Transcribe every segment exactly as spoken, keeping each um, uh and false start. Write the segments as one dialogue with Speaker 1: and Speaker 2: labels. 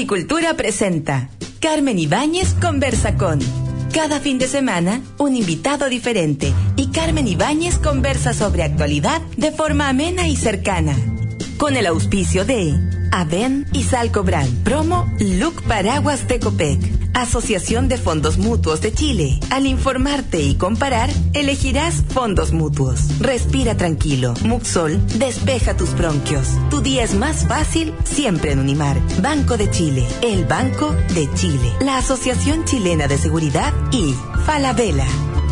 Speaker 1: Agricultura presenta Carmen Ibáñez conversa con. Cada fin de semana, un invitado diferente y Carmen Ibáñez conversa sobre actualidad de forma amena y cercana. Con el auspicio de Aven y Salcobran, promo Look Paraguas de Copec, Asociación de Fondos Mutuos de Chile. Al informarte y comparar, elegirás fondos mutuos. Respira tranquilo. Muxol, despeja tus bronquios. Tu día es más fácil siempre en Unimar. Banco de Chile, el Banco de Chile. La Asociación Chilena de Seguridad y Falabella.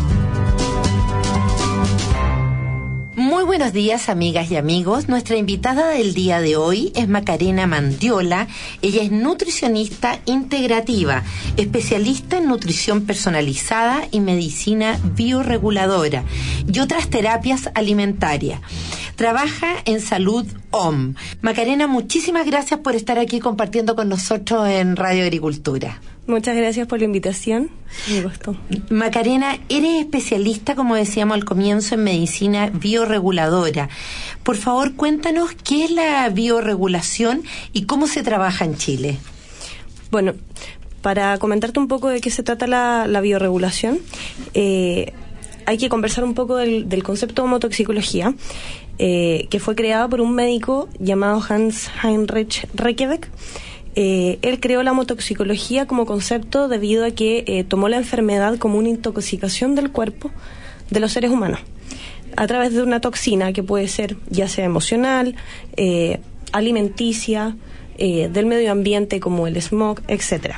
Speaker 2: Muy buenos días, amigas y amigos. Nuestra invitada del día de hoy es Macarena Mandiola. Ella es nutricionista integrativa, especialista en nutrición personalizada y medicina bioreguladora y otras terapias alimentarias. Trabaja en Salud O M. Macarena, muchísimas gracias por estar aquí compartiendo con nosotros en Radio Agricultura.
Speaker 3: Muchas gracias por la invitación. Me gustó.
Speaker 2: Macarena, eres especialista, como decíamos al comienzo, en medicina bioreguladora. Por favor, cuéntanos qué es la bioregulación y cómo se trabaja en Chile.
Speaker 3: Bueno, para comentarte un poco de qué se trata la, la bioregulación, eh, hay que conversar un poco del, del concepto de homotoxicología, eh, que fue creado por un médico llamado Hans Heinrich Reykjavik. Eh, él creó la homotoxicología como concepto debido a que eh, tomó la enfermedad como una intoxicación del cuerpo de los seres humanos a través de una toxina que puede ser ya sea emocional, eh, alimenticia, eh, del medio ambiente como el smog, etcétera.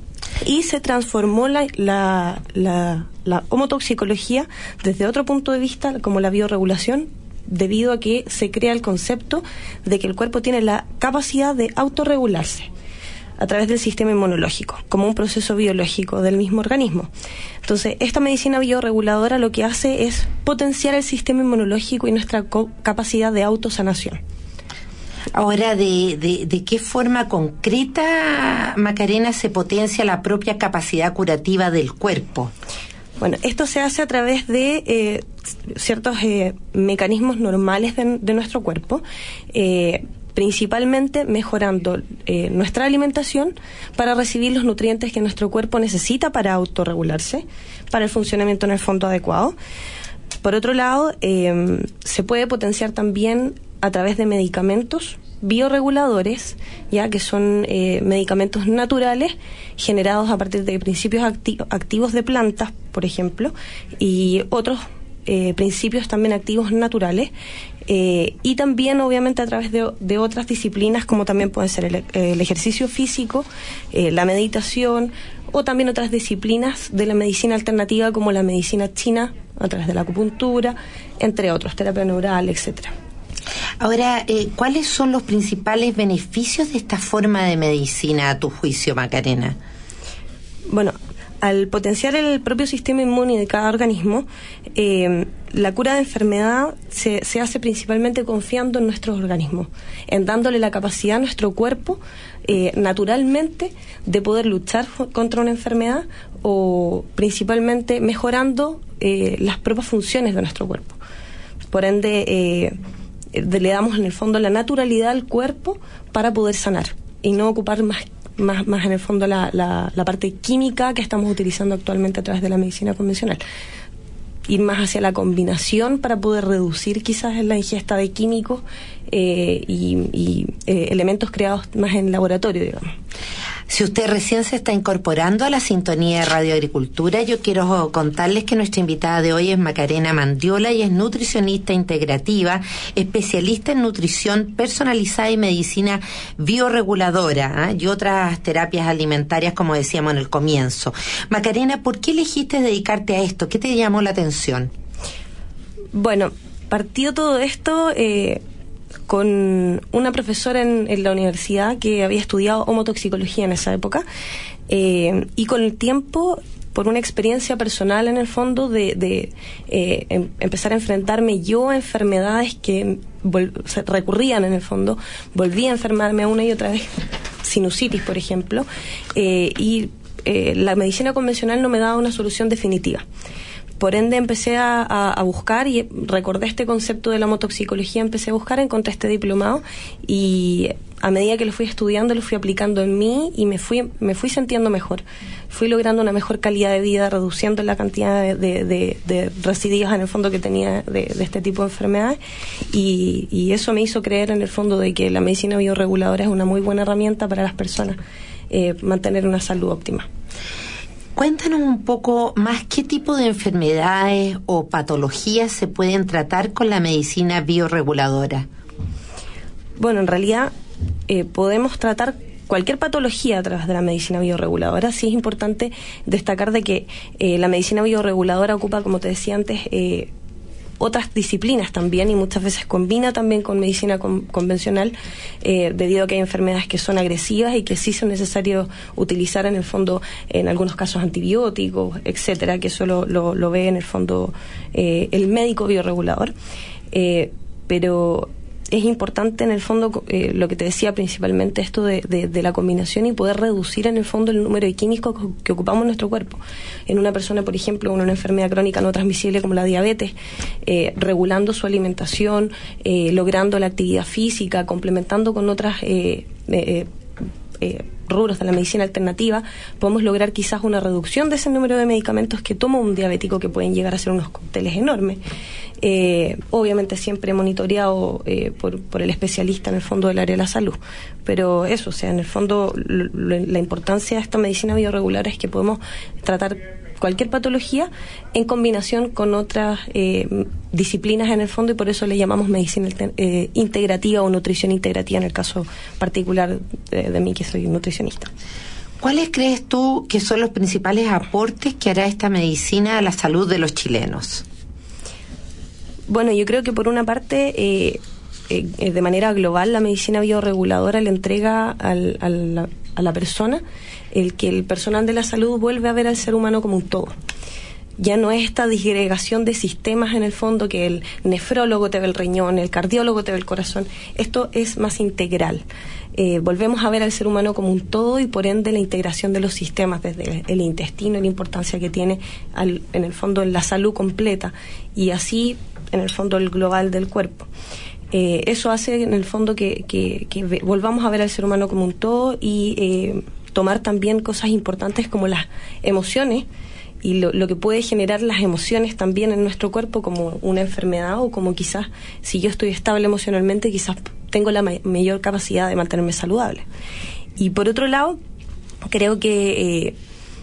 Speaker 3: Y se transformó la, la, la, la homotoxicología desde otro punto de vista como la bioregulación, debido a que se crea el concepto de que el cuerpo tiene la capacidad de autorregularse a través del sistema inmunológico, como un proceso biológico del mismo organismo. Entonces, esta medicina bioreguladora lo que hace es potenciar el sistema inmunológico y nuestra co- capacidad de autosanación.
Speaker 2: Ahora, ¿de, de, de qué forma concreta, Macarena, se potencia la propia capacidad curativa del cuerpo?
Speaker 3: Bueno, esto se hace a través de eh, ciertos eh, mecanismos normales de, de nuestro cuerpo, eh, principalmente mejorando eh, nuestra alimentación para recibir los nutrientes que nuestro cuerpo necesita para autorregularse, para el funcionamiento en el fondo adecuado. Por otro lado, eh, se puede potenciar también a través de medicamentos bioreguladores, ya que son eh, medicamentos naturales generados a partir de principios acti- activos de plantas, por ejemplo, y otros eh, principios también activos naturales, eh, y también obviamente a través de, de otras disciplinas como también puede ser el, el ejercicio físico, eh, la meditación, o también otras disciplinas de la medicina alternativa como la medicina china a través de la acupuntura, entre otros, terapia neural, etcétera.
Speaker 2: Ahora, eh, ¿cuáles son los principales beneficios de esta forma de medicina, a tu juicio, Macarena?
Speaker 3: Bueno, al potenciar el propio sistema inmune de cada organismo, eh, la cura de enfermedad se, se hace principalmente confiando en nuestros organismos, en dándole la capacidad a nuestro cuerpo eh, naturalmente de poder luchar contra una enfermedad o principalmente mejorando eh, las propias funciones de nuestro cuerpo. Por ende, eh, le damos en el fondo la naturalidad al cuerpo para poder sanar y no ocupar más más, más en el fondo la, la, la parte química que estamos utilizando actualmente a través de la medicina convencional. Ir más hacia la combinación para poder reducir quizás la ingesta de químicos eh, y, y eh, elementos creados más en laboratorio, digamos.
Speaker 2: Si usted recién se está incorporando a la sintonía de Radio Agricultura, yo quiero contarles que nuestra invitada de hoy es Macarena Mandiola y es nutricionista integrativa, especialista en nutrición personalizada y medicina bioreguladora, ¿eh? y otras terapias alimentarias, como decíamos en el comienzo. Macarena, ¿por qué elegiste dedicarte a esto? ¿Qué te llamó la atención?
Speaker 3: Bueno, partió todo esto Eh, con una profesora en, en la universidad que había estudiado homotoxicología en esa época, eh, y con el tiempo, por una experiencia personal en el fondo, de, de eh, em, empezar a enfrentarme yo a enfermedades que vol- o sea, recurrían en el fondo, volví a enfermarme una y otra vez, sinusitis, por ejemplo, eh, y eh, la medicina convencional no me daba una solución definitiva. Por ende empecé a, a, a buscar y recordé este concepto de la homotoxicología, empecé a buscar, encontré este diplomado y a medida que lo fui estudiando, lo fui aplicando en mí y me fui me fui sintiendo mejor. Fui logrando una mejor calidad de vida, reduciendo la cantidad de, de, de, de residuos en el fondo que tenía de, de este tipo de enfermedades, y, y eso me hizo creer en el fondo de que la medicina bioreguladora es una muy buena herramienta para las personas eh, mantener una salud óptima.
Speaker 2: Cuéntanos un poco más qué tipo de enfermedades o patologías se pueden tratar con la medicina bioreguladora.
Speaker 3: Bueno, en realidad eh, podemos tratar cualquier patología a través de la medicina bioreguladora. Sí es importante destacar de que eh, la medicina bioreguladora ocupa, como te decía antes, eh, otras disciplinas también, y muchas veces combina también con medicina con, convencional, eh, debido a que hay enfermedades que son agresivas y que sí son necesarios utilizar en el fondo, en algunos casos, antibióticos, etcétera, que eso lo, lo, lo ve en el fondo eh, el médico bioregulador. Eh, pero es importante en el fondo eh, lo que te decía, principalmente esto de, de, de la combinación y poder reducir en el fondo el número de químicos que, que ocupamos en nuestro cuerpo. En una persona, por ejemplo, con una enfermedad crónica no transmisible como la diabetes, eh, regulando su alimentación, eh, logrando la actividad física, complementando con otras eh, eh, eh, rubros de la medicina alternativa, podemos lograr quizás una reducción de ese número de medicamentos que toma un diabético, que pueden llegar a ser unos cócteles enormes. Eh, obviamente siempre monitoreado eh, por, por el especialista en el fondo del área de la salud, pero eso, o sea, en el fondo lo, lo, la importancia de esta medicina bioreguladora es que podemos tratar cualquier patología en combinación con otras eh, disciplinas en el fondo, y por eso le llamamos medicina eh, integrativa o nutrición integrativa en el caso particular de, de mí, que soy nutricionista.
Speaker 2: ¿Cuáles crees tú que son los principales aportes que hará esta medicina a la salud de los chilenos?
Speaker 3: Bueno, yo creo que por una parte, eh, eh, de manera global, la medicina bioreguladora le entrega al, al, a la persona el que el personal de la salud vuelve a ver al ser humano como un todo. Ya no es esta disgregación de sistemas en el fondo, que el nefrólogo te ve el riñón, el cardiólogo te ve el corazón. Esto es más integral. Eh, volvemos a ver al ser humano como un todo, y por ende la integración de los sistemas, desde el intestino, la importancia que tiene al, en el fondo en la salud completa, y así en el fondo el global del cuerpo. Eh, eso hace en el fondo que, que, que volvamos a ver al ser humano como un todo, y eh, tomar también cosas importantes como las emociones y lo, lo que puede generar las emociones también en nuestro cuerpo, como una enfermedad, o como quizás si yo estoy estable emocionalmente, quizás tengo la ma- mayor capacidad de mantenerme saludable. Y por otro lado, creo que eh,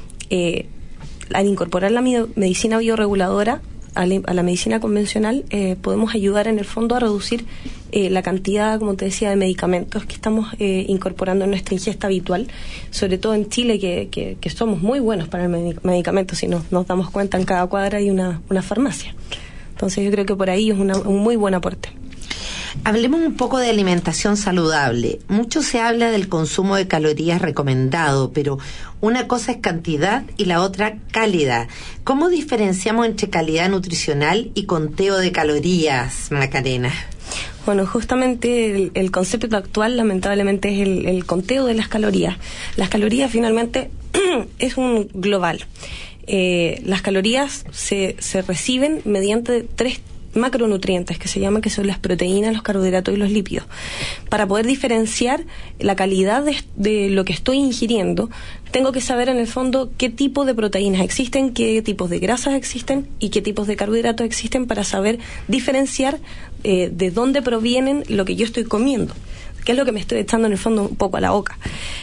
Speaker 3: eh, al incorporar la mi- medicina bioreguladora a la, a la medicina convencional, eh, podemos ayudar en el fondo a reducir eh, la cantidad, como te decía, de medicamentos que estamos eh, incorporando en nuestra ingesta habitual, sobre todo en Chile, que, que, que somos muy buenos para el medic- medicamento. Si nos, nos damos cuenta, en cada cuadra hay una, una farmacia. Entonces yo creo que por ahí es una, un muy buen aporte.
Speaker 2: Hablemos un poco de alimentación saludable. Mucho se habla del consumo de calorías recomendado, pero una cosa es cantidad y la otra calidad. ¿Cómo diferenciamos entre calidad nutricional y conteo de calorías, Macarena?
Speaker 3: Bueno, justamente el, el concepto actual, lamentablemente, es el, el conteo de las calorías. Las calorías finalmente es un global. Eh, las calorías se, se reciben mediante tres macronutrientes que se llaman, que son las proteínas, los carbohidratos y los lípidos. Para poder diferenciar la calidad de, de lo que estoy ingiriendo, tengo que saber en el fondo qué tipo de proteínas existen, qué tipos de grasas existen y qué tipos de carbohidratos existen, para saber diferenciar eh, de dónde provienen lo que yo estoy comiendo, qué es lo que me estoy echando en el fondo un poco a la boca.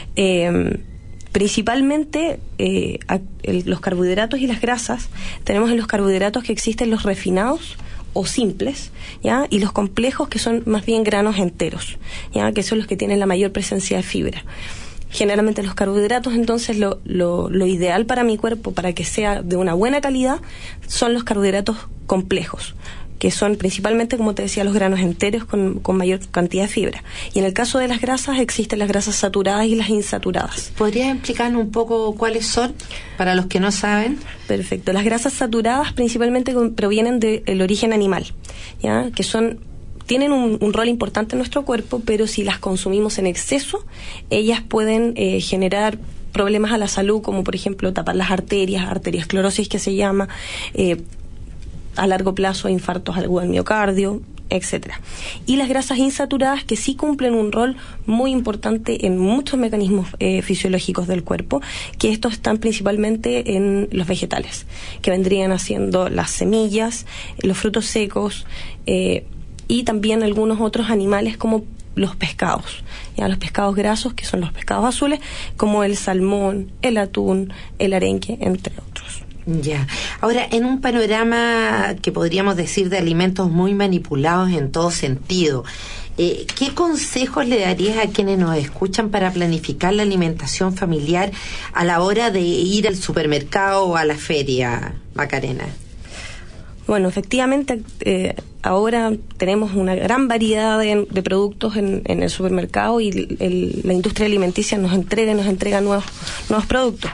Speaker 3: Eh, Principalmente eh, a, el, los carbohidratos y las grasas. Tenemos en los carbohidratos que existen los refinados o simples, ¿ya? Y los complejos, que son más bien granos enteros, ¿ya? Que son los que tienen la mayor presencia de fibra. Generalmente los carbohidratos, entonces, lo, lo, lo ideal para mi cuerpo, para que sea de una buena calidad, son los carbohidratos complejos, que son principalmente, como te decía, los granos enteros con, con mayor cantidad de fibra. Y en el caso de las grasas, existen las grasas saturadas y las insaturadas.
Speaker 2: ¿Podrías explicarnos un poco cuáles son, para los que no saben?
Speaker 3: Perfecto. Las grasas saturadas principalmente provienen del origen animal, ¿ya? Que son tienen un, un rol importante en nuestro cuerpo, pero si las consumimos en exceso, ellas pueden eh, generar problemas a la salud, como por ejemplo tapar las arterias, arteriosclerosis que se llama, eh, a largo plazo infartos al miocardio, etcétera. Y las grasas insaturadas, que sí cumplen un rol muy importante en muchos mecanismos eh, fisiológicos del cuerpo, que estos están principalmente en los vegetales, que vendrían haciendo las semillas, los frutos secos, eh, y también algunos otros animales como los pescados, ya los pescados grasos, que son los pescados azules, como el salmón, el atún, el arenque, entre otros.
Speaker 2: Ya. Ahora, en un panorama que podríamos decir de alimentos muy manipulados en todo sentido, eh, ¿qué consejos le darías a quienes nos escuchan para planificar la alimentación familiar a la hora de ir al supermercado o a la feria, Macarena?
Speaker 3: Bueno, efectivamente, eh, ahora tenemos una gran variedad de, de productos en, en el supermercado y el, el, la industria alimenticia nos entrega y nos entrega nuevos, nuevos productos.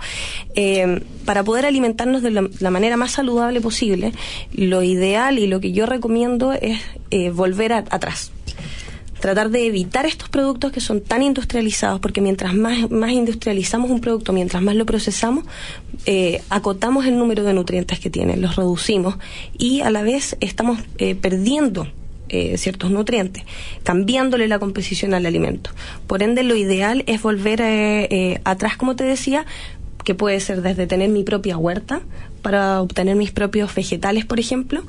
Speaker 3: Eh, para poder alimentarnos de la, la manera más saludable posible, lo ideal y lo que yo recomiendo es eh, volver a, atrás. Tratar de evitar estos productos que son tan industrializados, porque mientras más, más industrializamos un producto, mientras más lo procesamos, eh, acotamos el número de nutrientes que tiene, los reducimos y a la vez estamos eh, perdiendo eh, ciertos nutrientes, cambiándole la composición al alimento. Por ende, lo ideal es volver eh, eh, atrás, como te decía, que puede ser desde tener mi propia huerta para obtener mis propios vegetales, por ejemplo,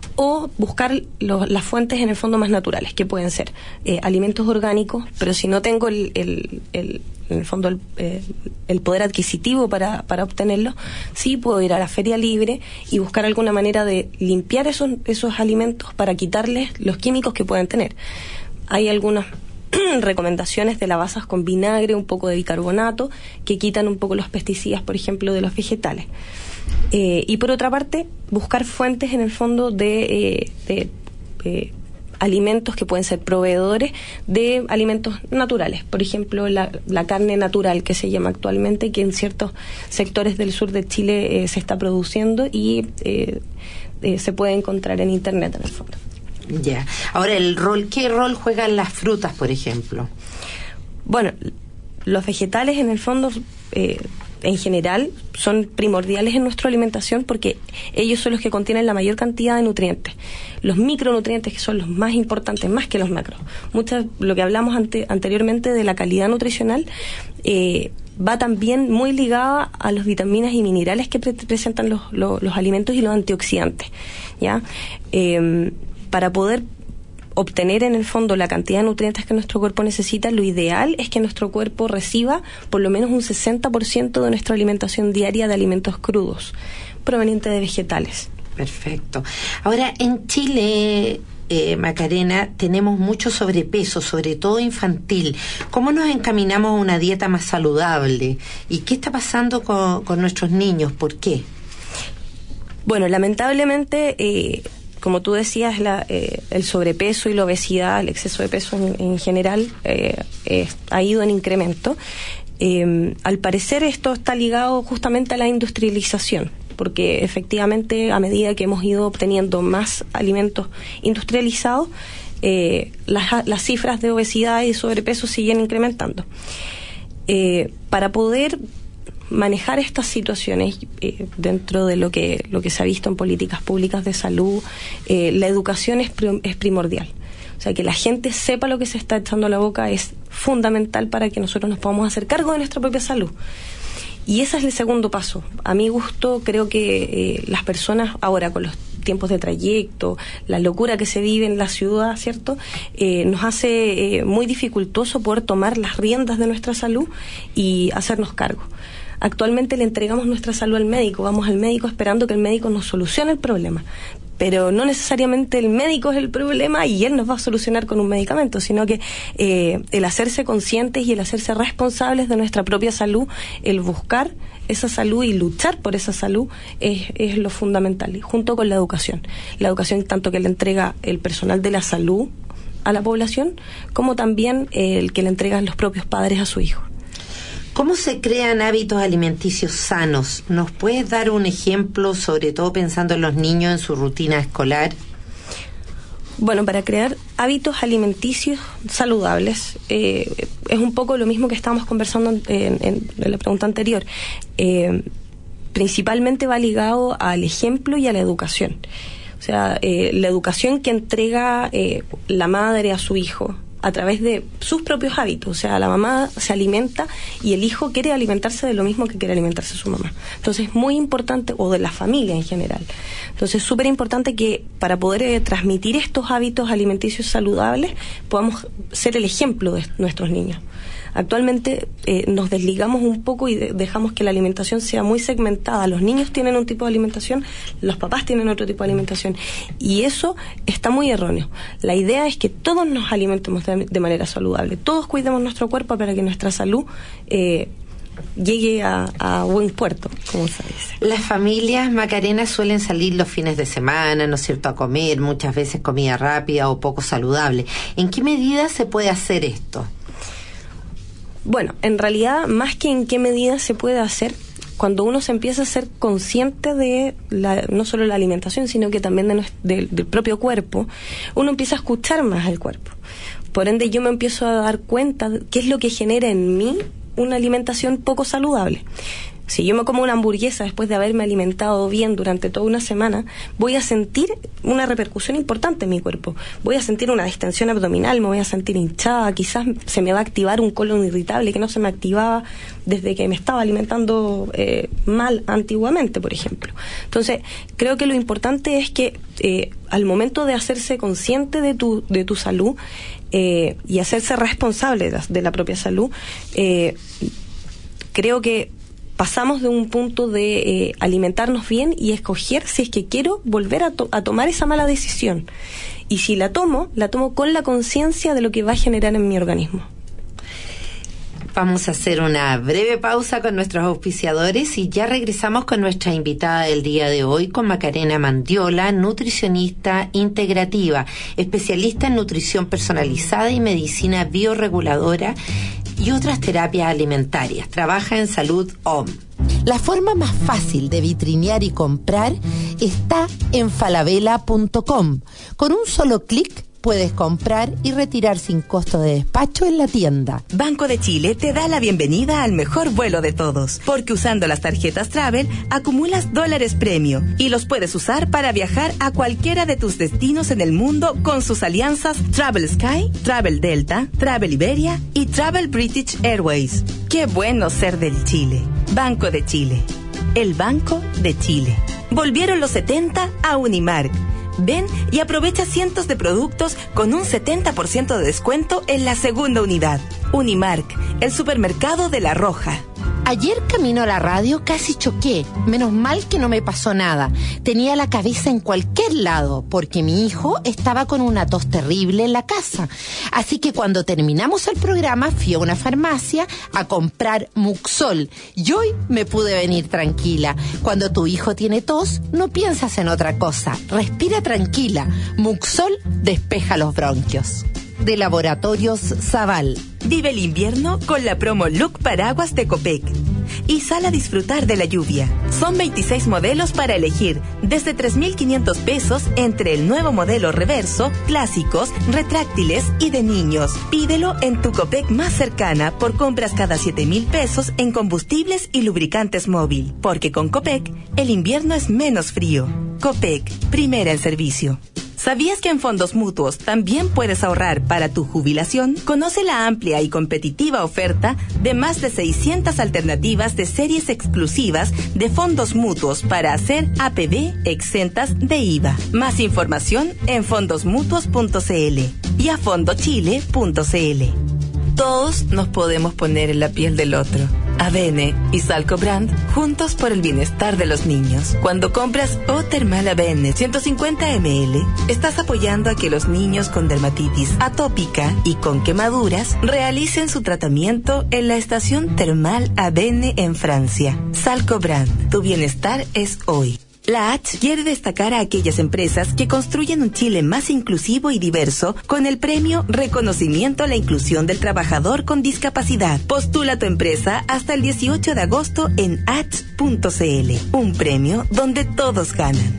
Speaker 3: o buscar lo, las fuentes en el fondo más naturales, que pueden ser eh, alimentos orgánicos, pero si no tengo el, el, el en el fondo el, eh, el poder adquisitivo para, para obtenerlo, sí puedo ir a la feria libre y buscar alguna manera de limpiar esos, esos alimentos para quitarles los químicos que pueden tener. Hay algunas recomendaciones de lavasas con vinagre, un poco de bicarbonato, que quitan un poco los pesticidas, por ejemplo, de los vegetales. Eh, y por otra parte, buscar fuentes en el fondo de, eh, de eh, alimentos que pueden ser proveedores de alimentos naturales. Por ejemplo, la, la carne natural, que se llama actualmente, que en ciertos sectores del sur de Chile eh, se está produciendo y eh, eh, se puede encontrar en internet en el fondo.
Speaker 2: Ya. Ahora, el rol, ¿qué rol juegan las frutas, por ejemplo?
Speaker 3: Bueno, los vegetales en el fondo, eh, en general, son primordiales en nuestra alimentación porque ellos son los que contienen la mayor cantidad de nutrientes. Los micronutrientes, que son los más importantes, más que los macros. Muchas, lo que hablamos ante, anteriormente de la calidad nutricional, eh, va también muy ligada a las vitaminas y minerales que pre- presentan los, los, los alimentos y los antioxidantes, ¿ya? Eh, para poder obtener en el fondo la cantidad de nutrientes que nuestro cuerpo necesita, lo ideal es que nuestro cuerpo reciba por lo menos un sesenta por ciento de nuestra alimentación diaria de alimentos crudos, provenientes de vegetales.
Speaker 2: Perfecto. Ahora, en Chile, eh, Macarena, tenemos mucho sobrepeso, sobre todo infantil. ¿Cómo nos encaminamos a una dieta más saludable? ¿Y qué está pasando con, con nuestros niños? ¿Por qué?
Speaker 3: Bueno, lamentablemente... Eh, como tú decías, la, eh, el sobrepeso y la obesidad, el exceso de peso en, en general, eh, eh, ha ido en incremento. Eh, al parecer esto está ligado justamente a la industrialización, porque efectivamente a medida que hemos ido obteniendo más alimentos industrializados, eh, las, las cifras de obesidad y sobrepeso siguen incrementando. Eh, para poder manejar estas situaciones eh, dentro de lo que lo que se ha visto en políticas públicas de salud, eh, la educación es, prim- es primordial. O sea, que la gente sepa lo que se está echando a la boca es fundamental para que nosotros nos podamos hacer cargo de nuestra propia salud. Y ese es el segundo paso. A mi gusto, creo que eh, las personas ahora con los tiempos de trayecto, la locura que se vive en la ciudad, ¿cierto? Eh, nos hace eh, muy dificultoso poder tomar las riendas de nuestra salud y hacernos cargo. Actualmente le entregamos nuestra salud al médico, vamos al médico esperando que el médico nos solucione el problema, pero no necesariamente el médico es el problema y él nos va a solucionar con un medicamento, sino que eh, el hacerse conscientes y el hacerse responsables de nuestra propia salud, el buscar esa salud y luchar por esa salud es, es lo fundamental, junto con la educación. La educación tanto que le entrega el personal de la salud a la población, como también eh, el que le entregan los propios padres a su hijo.
Speaker 2: ¿Cómo se crean hábitos alimenticios sanos? ¿Nos puedes dar un ejemplo, sobre todo pensando en los niños en su rutina escolar?
Speaker 3: Bueno, para crear hábitos alimenticios saludables, eh, es un poco lo mismo que estábamos conversando en, en, en la pregunta anterior. Eh, principalmente va ligado al ejemplo y a la educación. O sea, eh, la educación que entrega eh, la madre a su hijo a través de sus propios hábitos. O sea, la mamá se alimenta y el hijo quiere alimentarse de lo mismo que quiere alimentarse su mamá. Entonces, es muy importante, o de la familia en general. Entonces, es súper importante que para poder eh, transmitir estos hábitos alimenticios saludables, podamos ser el ejemplo de nuestros niños. Actualmente eh, nos desligamos un poco y de, dejamos que la alimentación sea muy segmentada. Los niños tienen un tipo de alimentación, los papás tienen otro tipo de alimentación, y eso está muy erróneo. La idea es que todos nos alimentemos de, de manera saludable, todos cuidemos nuestro cuerpo para que nuestra salud eh, llegue a, a buen puerto, como se dice.
Speaker 2: Las familias, Macarena, suelen salir los fines de semana, ¿no es cierto?, a comer, muchas veces comida rápida o poco saludable. ¿En qué medida se puede hacer esto?
Speaker 3: Bueno, en realidad, más que en qué medida se puede hacer, cuando uno se empieza a ser consciente de la, no solo la alimentación, sino que también de nuestro, de, del propio cuerpo, uno empieza a escuchar más al cuerpo. Por ende, yo me empiezo a dar cuenta de qué es lo que genera en mí una alimentación poco saludable. Si yo me como una hamburguesa después de haberme alimentado bien durante toda una semana, voy a sentir una repercusión importante en mi cuerpo. Voy a sentir una distensión abdominal, me voy a sentir hinchada, quizás se me va a activar un colon irritable que no se me activaba desde que me estaba alimentando eh, mal antiguamente, por ejemplo. Entonces, creo que lo importante es que eh, al momento de hacerse consciente de tu, de tu salud eh, y hacerse responsable de, de la propia salud, eh, creo que pasamos de un punto de eh, alimentarnos bien y escoger si es que quiero volver a, to- a tomar esa mala decisión. Y si la tomo, la tomo con la conciencia de lo que va a generar en mi organismo.
Speaker 2: Vamos a hacer una breve pausa con nuestros auspiciadores y ya regresamos con nuestra invitada del día de hoy, con Macarena Mandiola, nutricionista integrativa, especialista en nutrición personalizada y medicina bioreguladora y otras terapias alimentarias. Trabaja en Salud Home.
Speaker 4: La forma más fácil de vitrinear y comprar está en falabella punto com. Con un solo clic puedes comprar y retirar sin costo de despacho en la tienda.
Speaker 1: Banco de Chile te da la bienvenida al mejor vuelo de todos, porque usando las tarjetas Travel acumulas dólares premio y los puedes usar para viajar a cualquiera de tus destinos en el mundo con sus alianzas Travel Sky, Travel Delta, Travel Iberia y Travel British Airways. ¡Qué bueno ser del Chile! Banco de Chile. El Banco de Chile. Volvieron los setenta a Unimark. Ven y aprovecha cientos de productos con un setenta por ciento de descuento en la segunda unidad. Unimark, el supermercado de La Roja.
Speaker 4: Ayer camino a la radio casi choqué. Menos mal que no me pasó nada. Tenía la cabeza en cualquier lado porque mi hijo estaba con una tos terrible en la casa. Así que cuando terminamos el programa fui a una farmacia a comprar Muxol y hoy me pude venir tranquila. Cuando tu hijo tiene tos, no piensas en otra cosa. Respira tranquila. Muxol despeja los bronquios. De Laboratorios Zaval.
Speaker 1: Vive el invierno con la promo Look Paraguas de Copec y sal a disfrutar de la lluvia. Son veintiséis modelos para elegir, desde tres mil quinientos pesos entre el nuevo modelo reverso, clásicos, retráctiles y de niños. Pídelo en tu Copec más cercana por compras cada siete mil pesos en combustibles y lubricantes móvil, porque con Copec el invierno es menos frío. Copec, primera en servicio. ¿Sabías que en Fondos Mutuos también puedes ahorrar para tu jubilación? Conoce la amplia y competitiva oferta de más de seiscientas alternativas de series exclusivas de fondos mutuos para hacer A P B exentas de I V A. Más información en fondos mutuos punto c l y a fondochile punto c l. Todos nos podemos poner en la piel del otro. A B N y Salco Brand, juntos por el bienestar de los niños. Cuando compras O-Termal A B N ciento cincuenta mililitros, estás apoyando a que los niños con dermatitis atópica y con quemaduras realicen su tratamiento en la estación termal A B N en Francia. Salco Brand, tu bienestar es hoy. La H quiere destacar a aquellas empresas que construyen un Chile más inclusivo y diverso con el premio Reconocimiento a la Inclusión del Trabajador con Discapacidad. Postula tu empresa hasta el dieciocho de agosto en h punto c l. Un premio donde todos ganan.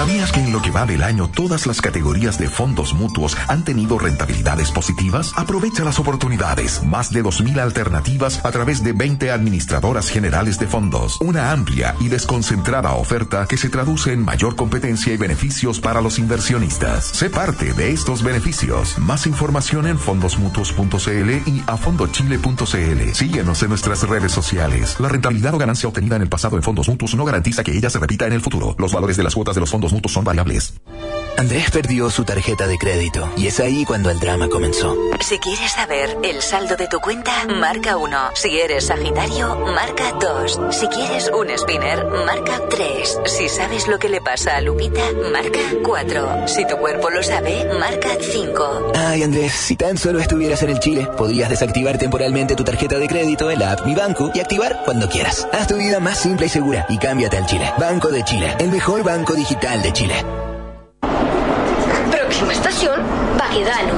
Speaker 5: ¿Sabías que en lo que va del año todas las categorías de fondos mutuos han tenido rentabilidades positivas? Aprovecha las oportunidades. Más de dos mil alternativas a través de veinte administradoras generales de fondos. Una amplia y desconcentrada oferta que se traduce en mayor competencia y beneficios para los inversionistas. Sé parte de estos beneficios. Más información en fondos mutuos punto c l y a fondo chile punto c l. Síguenos en nuestras redes sociales. La rentabilidad o ganancia obtenida en el pasado en fondos mutuos no garantiza que ella se repita en el futuro. Los valores de las cuotas de los fondos mutuos son variables.
Speaker 6: Andrés perdió su tarjeta de crédito y es ahí cuando el drama comenzó.
Speaker 7: Si quieres saber el saldo de tu cuenta, marca uno. Si eres Sagitario, marca dos. Si quieres un spinner, marca tres. Si sabes lo que le pasa a Lupita, marca cuatro. Si tu cuerpo lo sabe, marca cinco.
Speaker 6: Ay, Andrés, si tan solo estuvieras en el Chile, podrías desactivar temporalmente tu tarjeta de crédito en la app Mi Banco y activar cuando quieras. Haz tu vida más simple y segura y cámbiate al Chile. Banco de Chile, el mejor banco digital de Chile.
Speaker 8: Próxima estación, Baquedano.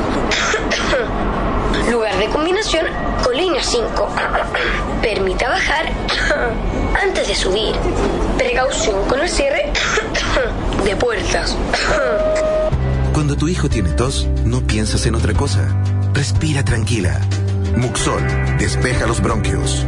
Speaker 8: Lugar de combinación con línea cinco. Permita bajar antes de subir. Precaución con el cierre de puertas.
Speaker 9: Cuando tu hijo tiene tos, no piensas en otra cosa. Respira tranquila. Muxol, despeja los bronquios.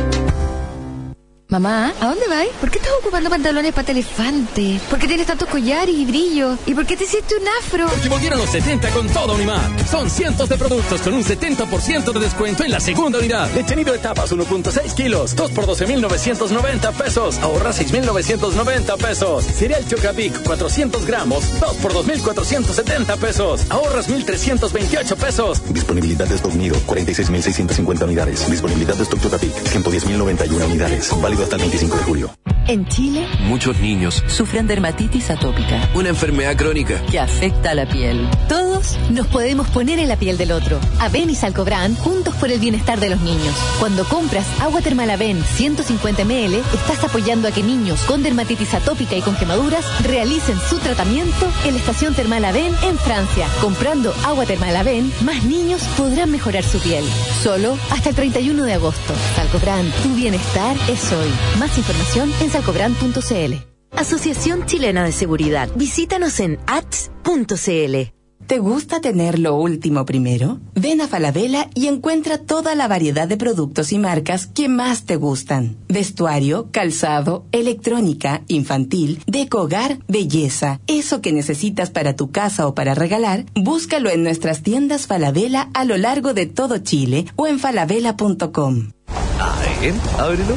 Speaker 10: Mamá, ¿a dónde vas? ¿Por qué estás ocupando pantalones pata elefante? ¿Por qué tienes tantos collares y brillos? ¿Y por qué te hiciste un afro?
Speaker 11: Porque volvieron los setenta con todo Unimark. Son cientos de productos con un setenta por ciento de descuento en la segunda unidad. Leche nido de tapas uno punto seis kilos, dos por doce mil novecientos noventa pesos. Ahorra seis mil novecientos noventa pesos. Cereal Chocapic cuatrocientos gramos, dos por dos mil cuatrocientos setenta pesos. Ahorras mil trescientos veintiocho pesos.
Speaker 12: Disponibilidad de stock Nido, cuarenta y seis mil seiscientos cincuenta unidades. Disponibilidad de stock Chocapic, ciento diez mil noventa y una unidades. Válido hasta el veinticinco de julio.
Speaker 13: En Chile,
Speaker 14: muchos niños
Speaker 13: sufren dermatitis atópica,
Speaker 14: una enfermedad crónica
Speaker 13: que afecta a la piel. Todos nos podemos poner en la piel del otro. Aven y Salcobran, juntos por el bienestar de los niños. Cuando compras agua termal Aven ciento cincuenta mililitros, estás apoyando a que niños con dermatitis atópica y con quemaduras realicen su tratamiento en la estación termal Aven en Francia. Comprando agua termal Aven, más niños podrán mejorar su piel. Solo hasta el treinta y uno de agosto. Salcobran, tu bienestar es hoy. Más información en salcobran punto c l.
Speaker 1: Asociación Chilena de Seguridad. Visítanos en a t s punto c l. ¿Te gusta tener lo último primero? Ven a Falabella y encuentra toda la variedad de productos y marcas que más te gustan. Vestuario, calzado, electrónica, infantil, deco hogar, belleza. Eso que necesitas para tu casa o para regalar, búscalo en nuestras tiendas Falabella a lo largo de todo Chile o en falabella punto com.
Speaker 15: A ver, ábrelo.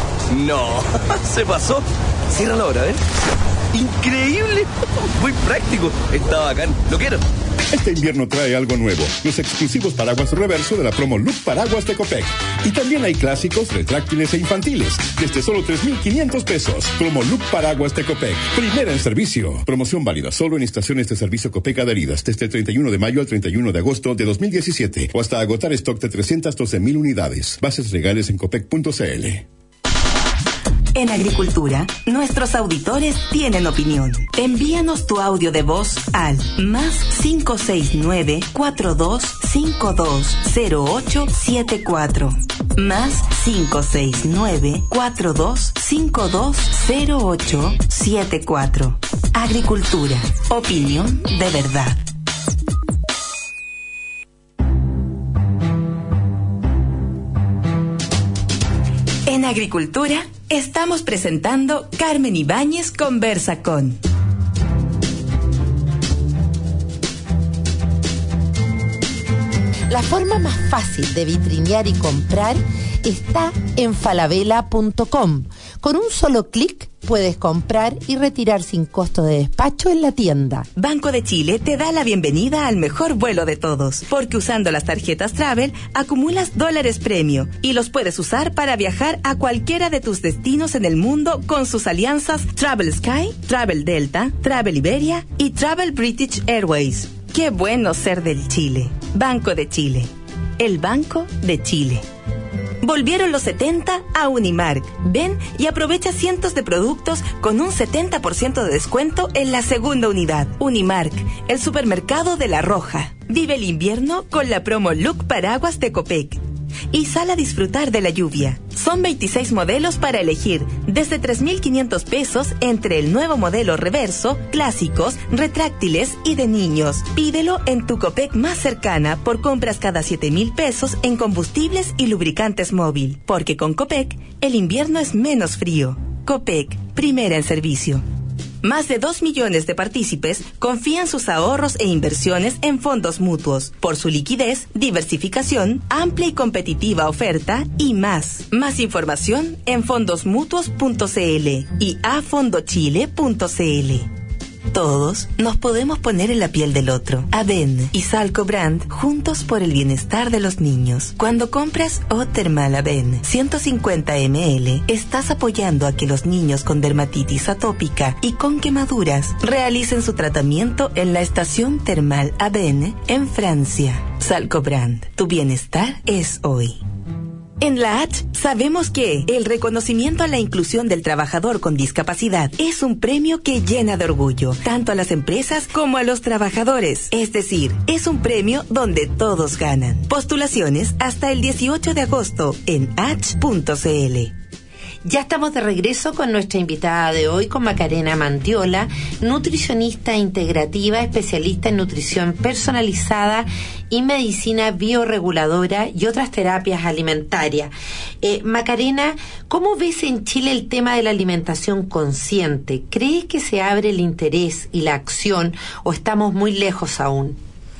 Speaker 15: No, se pasó. Ciérralo ahora, ¿eh? ¡Increíble! Muy práctico. Está bacán. Lo quiero.
Speaker 16: Este invierno trae algo nuevo. Los exclusivos paraguas reverso de la promo Look Paraguas de Copec. Y también hay clásicos, retráctiles e infantiles. Desde solo tres mil quinientos pesos. Promo Look Paraguas de Copec. Primera en servicio. Promoción válida solo en estaciones de servicio Copec adheridas desde el treinta y uno de mayo al treinta y uno de agosto de dos mil diecisiete o hasta agotar stock de trescientas doce mil unidades. Bases legales en copec punto c l.
Speaker 1: En Agricultura, nuestros auditores tienen opinión. Envíanos tu audio de voz al más cinco seis nueve, cuatro dos cinco dos cero ocho siete cuatro. Más cinco seis nueve, cuatro dos cinco dos cero ocho siete cuatro. Agricultura, opinión de verdad. En Agricultura, estamos presentando Carmen Ibáñez Conversa con.
Speaker 4: La forma más fácil de vitrinear y comprar está en falabella punto com. Con un solo clic puedes comprar y retirar sin costo de despacho en la tienda.
Speaker 1: Banco de Chile te da la bienvenida al mejor vuelo de todos, porque usando las tarjetas Travel acumulas dólares premio y los puedes usar para viajar a cualquiera de tus destinos en el mundo con sus alianzas Travel Sky, Travel Delta, Travel Iberia y Travel British Airways. ¡Qué bueno ser del Chile! Banco de Chile, el Banco de Chile. Volvieron los setenta a Unimark. Ven y aprovecha cientos de productos con un setenta por ciento de descuento en la segunda unidad. Unimark, el supermercado de La Roja. Vive el invierno con la promo Look Paraguas de Copec. Y sal a disfrutar de la lluvia. Son veintiséis modelos para elegir, desde tres mil quinientos pesos entre el nuevo modelo reverso, clásicos, retráctiles y de niños. Pídelo en tu Copec más cercana por compras cada siete mil pesos en combustibles y lubricantes móvil. Porque con Copec, el invierno es menos frío. Copec, primera en servicio. Más de dos millones de partícipes confían sus ahorros e inversiones en fondos mutuos por su liquidez, diversificación, amplia y competitiva oferta y más. Más información en fondos mutuos punto c l y a fondo chile punto c l. Todos nos podemos poner en la piel del otro. Aven y Salco Brand, juntos por el bienestar de los niños. Cuando compras Otermal Aven ciento cincuenta mililitros, estás apoyando a que los niños con dermatitis atópica y con quemaduras realicen su tratamiento en la estación termal Aven en Francia. Salco Brand, tu bienestar es hoy. En la H sabemos que el reconocimiento a la inclusión del trabajador con discapacidad es un premio que llena de orgullo, tanto a las empresas como a los trabajadores. Es decir, es un premio donde todos ganan. Postulaciones hasta el dieciocho de agosto en h punto c l.
Speaker 2: Ya estamos de regreso con nuestra invitada de hoy, con Macarena Mantiola, nutricionista integrativa, especialista en nutrición personalizada y medicina bioreguladora y otras terapias alimentarias. Eh, Macarena, ¿cómo ves en Chile el tema de la alimentación consciente? ¿Crees que se abre el interés y la acción o estamos muy lejos aún?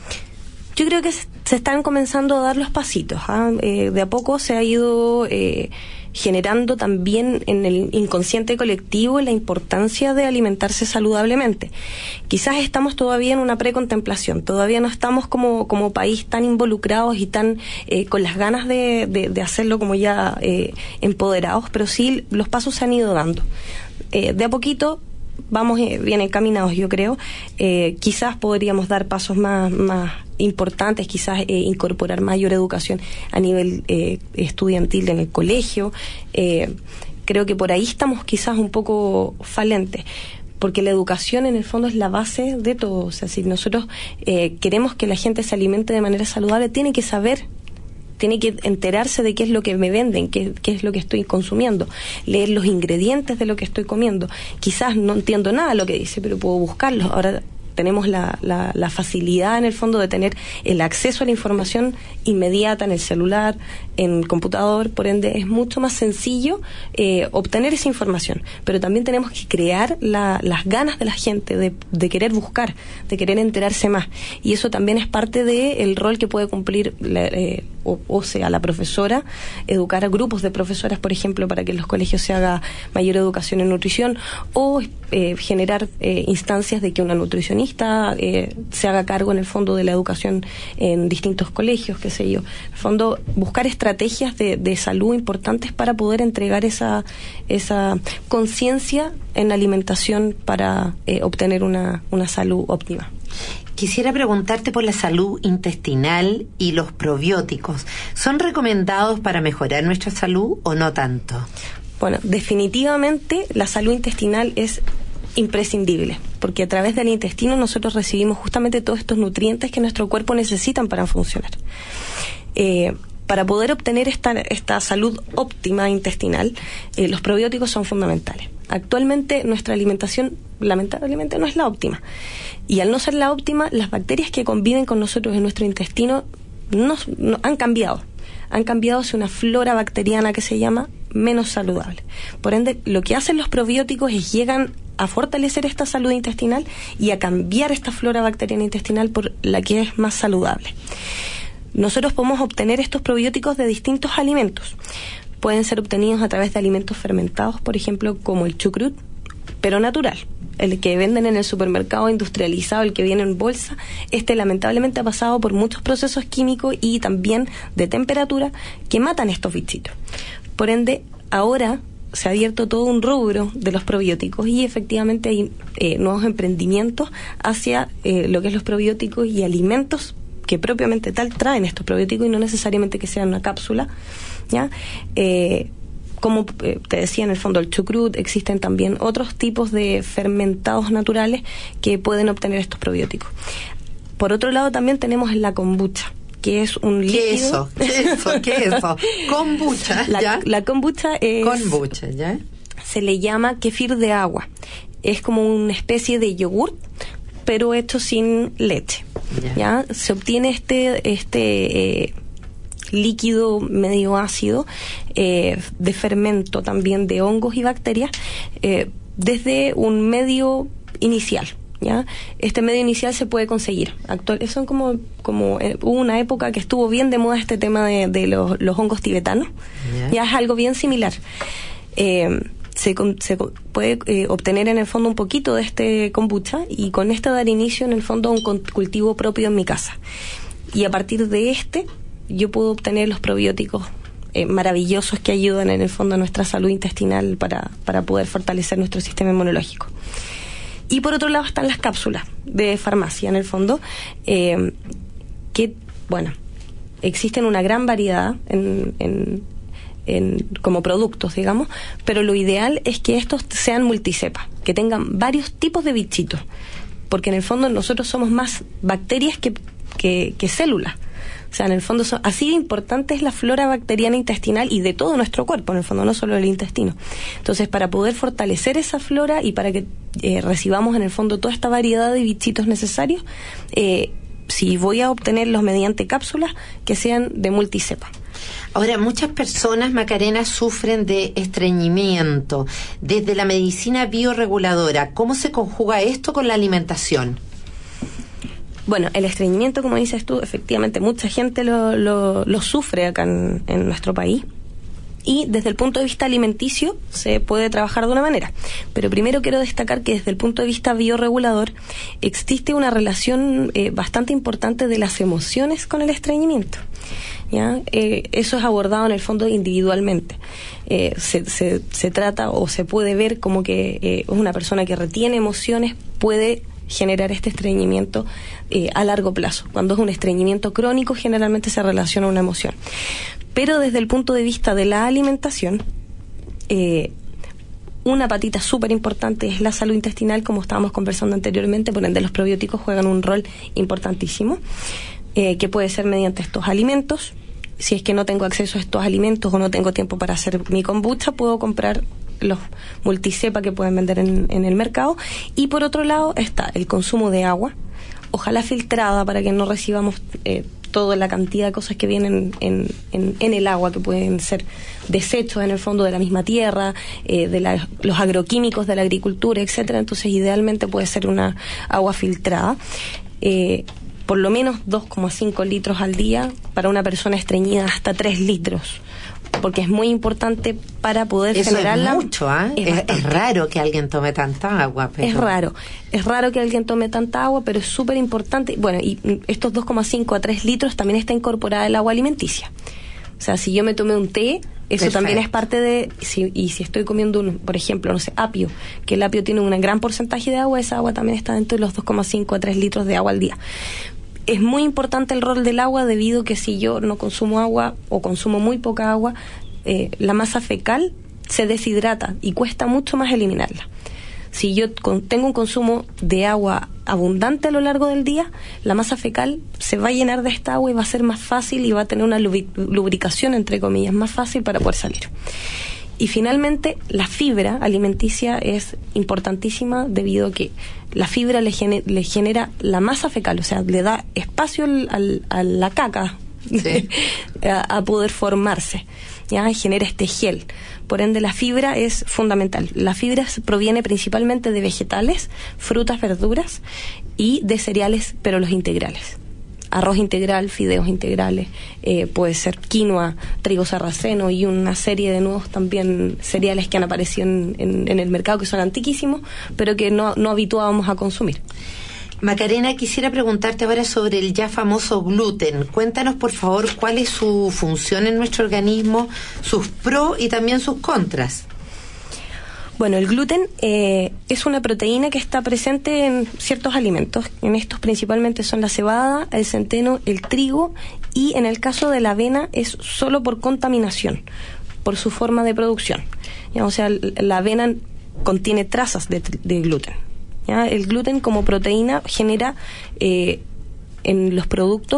Speaker 3: Yo creo que se están comenzando a dar los pasitos, ¿eh? Eh, de a poco se ha ido eh, generando también en el inconsciente colectivo la importancia de alimentarse saludablemente. Quizás estamos todavía en una precontemplación, todavía no estamos como, como país tan involucrados y tan eh, con las ganas de, de, de hacerlo como ya eh, empoderados, pero sí los pasos se han ido dando. Eh, de a poquito vamos eh, bien encaminados, yo creo. Eh, quizás podríamos dar pasos más, más importantes, quizás eh, incorporar mayor educación a nivel eh, estudiantil en el colegio. Eh, creo que por ahí estamos quizás un poco falentes, porque la educación en el fondo es la base de todo. O sea, si nosotros eh, queremos que la gente se alimente de manera saludable, tiene que saber, tiene que enterarse de qué es lo que me venden, qué, qué es lo que estoy consumiendo, leer los ingredientes de lo que estoy comiendo. Quizás no entiendo nada de lo que dice, pero puedo buscarlos. Ahora tenemos la, la, la facilidad en el fondo de tener el acceso a la información inmediata en el celular, en el computador, por ende es mucho más sencillo eh, obtener esa información, pero también tenemos que crear la, las ganas de la gente de, de querer buscar, de querer enterarse más, y eso también es parte del rol que puede cumplir la, eh, o, o sea la profesora, educar a grupos de profesoras, por ejemplo, para que en los colegios se haga mayor educación en nutrición, o eh, generar eh, instancias de que una nutricionista Eh, se haga cargo en el fondo de la educación en distintos colegios, qué sé yo. En el fondo, buscar estrategias de, de salud importantes para poder entregar esa, esa conciencia en la alimentación para eh, obtener una, una salud óptima.
Speaker 2: Quisiera preguntarte por la salud intestinal y los probióticos. ¿Son recomendados para mejorar nuestra salud o no tanto?
Speaker 3: Bueno, definitivamente la salud intestinal es imprescindible, porque a través del intestino nosotros recibimos justamente todos estos nutrientes que nuestro cuerpo necesitan para funcionar. Eh, para poder obtener esta, esta salud óptima intestinal, eh, los probióticos son fundamentales. Actualmente nuestra alimentación lamentablemente no es la óptima, y al no ser la óptima, las bacterias que conviven con nosotros en nuestro intestino no, no, han cambiado. Han cambiado hacia una flora bacteriana que se llama menos saludable. Por ende, lo que hacen los probióticos es llegan a fortalecer esta salud intestinal y a cambiar esta flora bacteriana intestinal por la que es más saludable. Nosotros podemos obtener estos probióticos de distintos alimentos. Pueden ser obtenidos a través de alimentos fermentados, por ejemplo, como el chucrut, pero natural. El que venden en el supermercado industrializado, el que viene en bolsa, este lamentablemente ha pasado por muchos procesos químicos y también de temperatura que matan estos bichitos. Por ende, ahora se ha abierto todo un rubro de los probióticos y efectivamente hay eh, nuevos emprendimientos hacia eh, lo que es los probióticos y alimentos que propiamente tal traen estos probióticos y no necesariamente que sean una cápsula, ¿ya? Eh, como eh, te decía, en el fondo el chucrut, existen también otros tipos de fermentados naturales que pueden obtener estos probióticos. Por otro lado también tenemos la kombucha, que es un líquido.
Speaker 2: ¿Qué es eso? ¿Qué es eso? Kombucha,
Speaker 3: la,
Speaker 2: ¿ya?
Speaker 3: La kombucha es...
Speaker 2: Kombucha, ¿ya?
Speaker 3: Se le llama kefir de agua. Es como una especie de yogur, pero hecho sin leche. ¿Ya? ¿Ya? Se obtiene este... este eh, líquido medio ácido, eh, de fermento también de hongos y bacterias, eh, desde un medio inicial. ¿Ya? Este medio inicial se puede conseguir. Actual, son como, como eh, hubo una época que estuvo bien de moda este tema de, de los, los hongos tibetanos. Yeah. Ya es algo bien similar. Eh, se, se puede eh, obtener en el fondo un poquito de este kombucha y con este dar inicio en el fondo a un cultivo propio en mi casa. Y a partir de este yo puedo obtener los probióticos eh, maravillosos que ayudan en el fondo a nuestra salud intestinal para, para poder fortalecer nuestro sistema inmunológico. Y por otro lado están las cápsulas de farmacia, en el fondo, eh, que, bueno, existen una gran variedad en, en, en, como productos, digamos, pero lo ideal es que estos sean multicepa, que tengan varios tipos de bichitos, porque en el fondo nosotros somos más bacterias que, que, que células. O sea, en el fondo, son, así de importante es la flora bacteriana intestinal y de todo nuestro cuerpo, en el fondo, no solo del intestino. Entonces, para poder fortalecer esa flora y para que eh, recibamos, en el fondo, toda esta variedad de bichitos necesarios, eh, si voy a obtenerlos mediante cápsulas, que sean de multicepa.
Speaker 2: Ahora, muchas personas, Macarena, sufren de estreñimiento. Desde la medicina bioreguladora, ¿cómo se conjuga esto con la alimentación?
Speaker 3: Bueno, el estreñimiento, como dices tú, efectivamente mucha gente lo, lo, lo sufre acá en, en nuestro país. Y desde el punto de vista alimenticio se puede trabajar de una manera. Pero primero quiero destacar que desde el punto de vista bioregulador existe una relación eh, bastante importante de las emociones con el estreñimiento. ¿Ya? Eh, eso es abordado en el fondo individualmente. Eh, se, se, se trata o se puede ver como que eh, una persona que retiene emociones puede generar este estreñimiento eh, a largo plazo. Cuando es un estreñimiento crónico, generalmente se relaciona a una emoción. Pero desde el punto de vista de la alimentación, eh, una patita súper importante es la salud intestinal, como estábamos conversando anteriormente, por ende los probióticos juegan un rol importantísimo, eh, que puede ser mediante estos alimentos. Si es que no tengo acceso a estos alimentos o no tengo tiempo para hacer mi kombucha, puedo comprar los multicepa que pueden vender en, en el mercado. Y por otro lado está el consumo de agua, ojalá filtrada, para que no recibamos eh, toda la cantidad de cosas que vienen en, en, en el agua, que pueden ser desechos en el fondo de la misma tierra, eh, de la, los agroquímicos de la agricultura, etcétera. Entonces idealmente puede ser una agua filtrada, eh, por lo menos dos coma cinco litros al día, para una persona estreñida hasta tres litros, porque es muy importante para poder
Speaker 2: Eso
Speaker 3: generarla.
Speaker 2: Es mucho, ¿eh? Es, es raro que alguien tome tanta agua. Pero...
Speaker 3: Es raro, es raro que alguien tome tanta agua, pero es súper importante. Bueno, y estos dos coma cinco a tres litros también está incorporada el agua alimenticia. O sea, si yo me tomé un té, eso Perfecto. También es parte de, si, y si estoy comiendo, un, por ejemplo, no sé, apio, que el apio tiene un gran porcentaje de agua, esa agua también está dentro de los dos coma cinco a tres litros de agua al día. Es muy importante el rol del agua, debido a que si yo no consumo agua o consumo muy poca agua, eh, la masa fecal se deshidrata y cuesta mucho más eliminarla. Si yo con, tengo un consumo de agua abundante a lo largo del día, la masa fecal se va a llenar de esta agua y va a ser más fácil y va a tener una lubricación, entre comillas, más fácil para poder salir. Y finalmente, la fibra alimenticia es importantísima, debido a que la fibra le, gener, le genera la masa fecal, o sea, le da espacio al, al, a la caca, sí. a, a poder formarse, ya, y genera este gel. Por ende, la fibra es fundamental. La fibra proviene principalmente de vegetales, frutas, verduras y de cereales, pero los integrales. Arroz integral, fideos integrales, eh, puede ser quinoa, trigo sarraceno y una serie de nuevos también cereales que han aparecido en, en, en el mercado, que son antiquísimos, pero que no, no habituábamos a consumir.
Speaker 2: Macarena, quisiera preguntarte ahora sobre el ya famoso gluten. Cuéntanos, por favor, cuál es su función en nuestro organismo, sus pros y también sus contras.
Speaker 3: Bueno, el gluten eh, es una proteína que está presente en ciertos alimentos. En estos principalmente son la cebada, el centeno, el trigo, y en el caso de la avena es solo por contaminación, por su forma de producción. ¿Ya? O sea, la avena contiene trazas de, de gluten. ¿Ya? El gluten como proteína genera eh, en los productos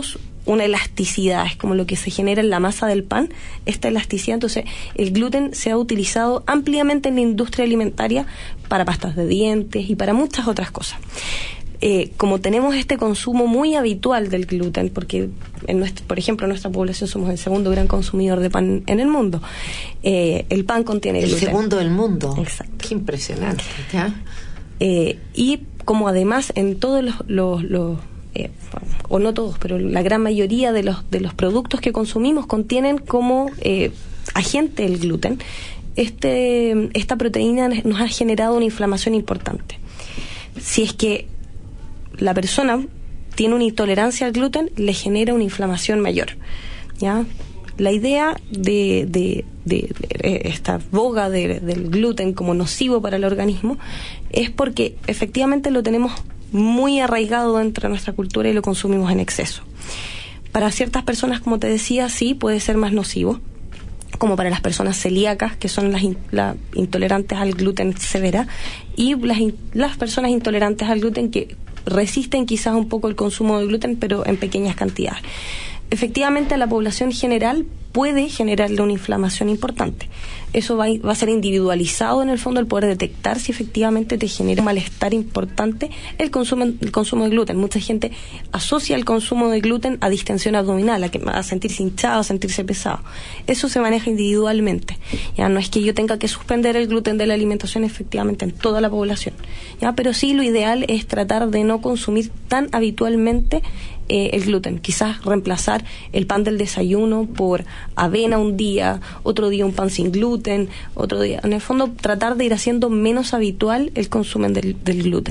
Speaker 3: una elasticidad, es como lo que se genera en la masa del pan, esta elasticidad. Entonces, el gluten se ha utilizado ampliamente en la industria alimentaria para pastas de dientes y para muchas otras cosas. Eh, como tenemos este consumo muy habitual del gluten, porque en nuestro, por ejemplo en nuestra población somos el segundo gran consumidor de pan en el mundo, eh, el pan contiene
Speaker 2: el
Speaker 3: gluten.
Speaker 2: El segundo del mundo.
Speaker 3: Exacto.
Speaker 2: Qué impresionante. ¿Ya?
Speaker 3: Eh, y como además en todos los, los, los eh, o no todos, pero la gran mayoría de los de los productos que consumimos contienen como eh, agente el gluten, este esta proteína nos ha generado una inflamación importante. Si es que la persona tiene una intolerancia al gluten, le genera una inflamación mayor, ¿ya? La idea de, de, de, de esta boga de, del gluten como nocivo para el organismo es porque efectivamente lo tenemos muy arraigado dentro de nuestra cultura y lo consumimos en exceso. Para ciertas personas, como te decía, sí puede ser más nocivo, como para las personas celíacas, que son las, in, las intolerantes al gluten severa, y las, in, las personas intolerantes al gluten que resisten quizás un poco el consumo de gluten, pero en pequeñas cantidades. Efectivamente, a la población general puede generarle una inflamación importante. Eso va, va a ser individualizado en el fondo, el poder detectar si efectivamente te genera malestar importante el consumo, el consumo de gluten. Mucha gente asocia el consumo de gluten a distensión abdominal, a, que, a sentirse hinchado, a sentirse pesado. Eso se maneja individualmente. Ya no es que yo tenga que suspender el gluten de la alimentación efectivamente en toda la población. Ya, pero sí lo ideal es tratar de no consumir tan habitualmente Eh, el gluten, quizás reemplazar el pan del desayuno por avena un día, otro día un pan sin gluten, otro día, en el fondo tratar de ir haciendo menos habitual el consumo del, del gluten.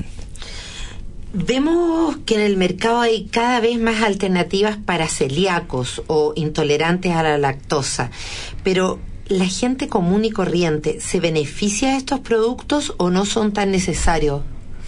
Speaker 2: Vemos que en el mercado hay cada vez más alternativas para celíacos o intolerantes a la lactosa, pero ¿la gente común y corriente se beneficia de estos productos o no son tan necesarios?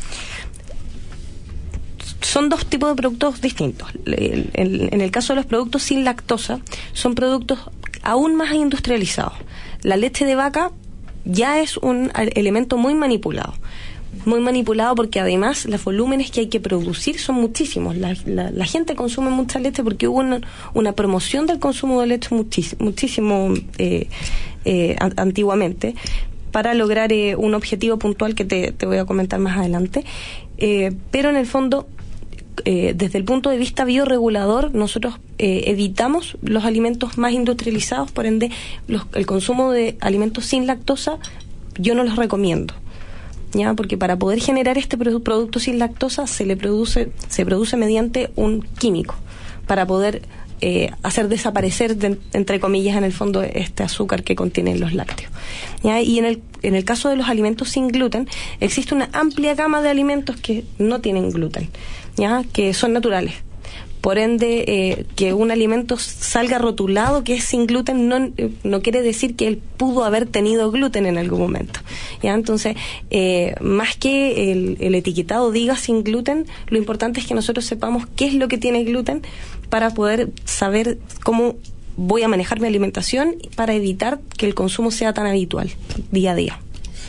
Speaker 3: Son dos tipos de productos distintos. En el caso de los productos sin lactosa, son productos aún más industrializados. La leche de vaca ya es un elemento muy manipulado. Muy manipulado porque además los volúmenes que hay que producir son muchísimos. La, la, la gente consume mucha leche porque hubo una, una promoción del consumo de leche muchísimo, muchísimo eh, eh, antiguamente, para lograr eh, un objetivo puntual que te, te voy a comentar más adelante. Eh, pero en el fondo, Eh, desde el punto de vista bioregulador, nosotros eh, evitamos los alimentos más industrializados, por ende los, el consumo de alimentos sin lactosa yo no los recomiendo, ya, porque para poder generar este produ- producto sin lactosa se le produce se produce mediante un químico para poder eh, hacer desaparecer de, entre comillas en el fondo este azúcar que contienen los lácteos, ya. Y en el en el caso de los alimentos sin gluten existe una amplia gama de alimentos que no tienen gluten, ya, que son naturales. Por ende, eh, que un alimento salga rotulado que es sin gluten no, eh, no quiere decir que él pudo haber tenido gluten en algún momento, ya. Entonces, eh, más que el, el etiquetado diga sin gluten, lo importante es que nosotros sepamos qué es lo que tiene gluten para poder saber cómo voy a manejar mi alimentación para evitar que el consumo sea tan habitual día a día.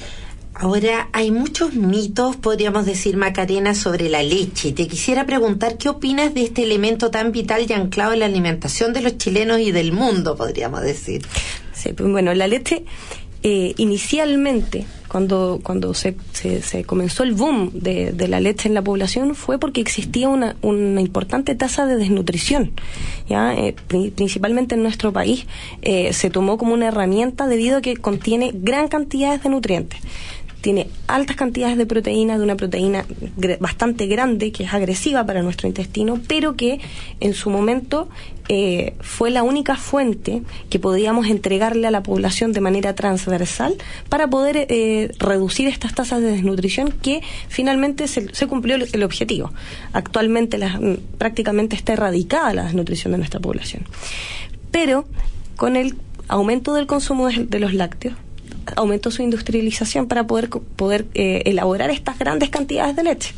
Speaker 2: Ahora, hay muchos mitos, podríamos decir, Macarena, sobre la leche. Te quisiera preguntar, ¿qué opinas de este elemento tan vital y anclado en la alimentación de los chilenos y del mundo, podríamos decir?
Speaker 3: Sí, pues bueno, la leche, eh, inicialmente, cuando cuando se, se, se comenzó el boom de, de la leche en la población, fue porque existía una, una importante tasa de desnutrición, ya eh, pri- principalmente en nuestro país, eh, se tomó como una herramienta debido a que contiene gran cantidad de nutrientes. Tiene altas cantidades de proteína, de una proteína gr- bastante grande, que es agresiva para nuestro intestino, pero que en su momento eh, fue la única fuente que podíamos entregarle a la población de manera transversal para poder eh, reducir estas tasas de desnutrición, que finalmente se, se cumplió el, el objetivo. Actualmente la, prácticamente está erradicada la desnutrición de nuestra población. Pero con el aumento del consumo de, de los lácteos, aumentó su industrialización para poder poder eh, elaborar estas grandes cantidades de leche.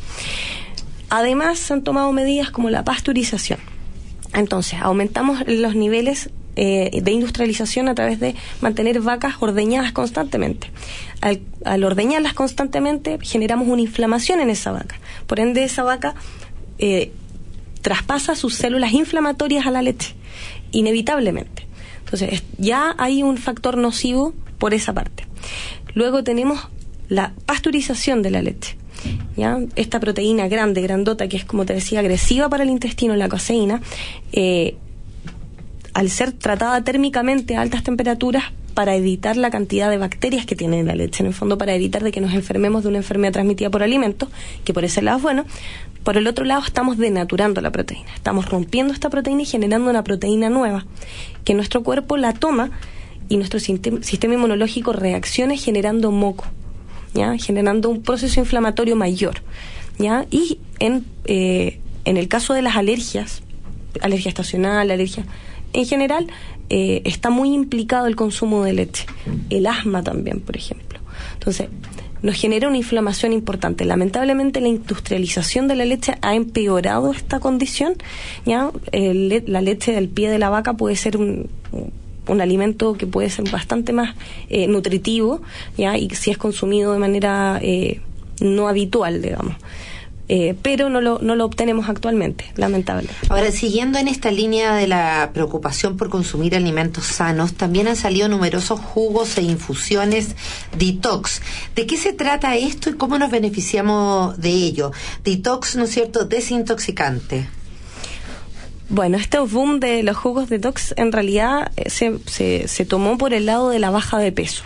Speaker 3: Además, se han tomado medidas como la pasteurización. Entonces, aumentamos los niveles eh, de industrialización a través de mantener vacas ordeñadas constantemente. Al, al ordeñarlas constantemente, generamos una inflamación en esa vaca. Por ende, esa vaca eh, traspasa sus células inflamatorias a la leche, inevitablemente. Entonces, ya hay un factor nocivo por esa parte. Luego tenemos la pasteurización de la leche. ¿Ya? Esta proteína grande, grandota, que es, como te decía, agresiva para el intestino, la caseína, eh, al ser tratada térmicamente a altas temperaturas, para evitar la cantidad de bacterias que tiene la leche, en el fondo para evitar de que nos enfermemos de una enfermedad transmitida por alimentos, que por ese lado es bueno. Por el otro lado, estamos denaturando la proteína, estamos rompiendo esta proteína y generando una proteína nueva, que nuestro cuerpo la toma y nuestro sistema inmunológico reacciona generando moco, ¿ya? Generando un proceso inflamatorio mayor, ¿ya? Y en, eh, en el caso de las alergias, alergia estacional, alergia en general, eh, está muy implicado el consumo de leche, el asma también, por ejemplo. Entonces, nos genera una inflamación importante. Lamentablemente, la industrialización de la leche ha empeorado esta condición, ¿ya? El, la leche del pie de la vaca puede ser un, un alimento que puede ser bastante más eh, nutritivo, ¿ya? Y si es consumido de manera eh, no habitual, digamos. Eh, pero no lo, no lo obtenemos actualmente, lamentable.
Speaker 2: Ahora, siguiendo en esta línea de la preocupación por consumir alimentos sanos, también han salido numerosos jugos e infusiones detox. ¿De qué se trata esto y cómo nos beneficiamos de ello? Detox, ¿no es cierto?, desintoxicante.
Speaker 3: Bueno, este boom de los jugos detox en realidad se, se, se tomó por el lado de la baja de peso.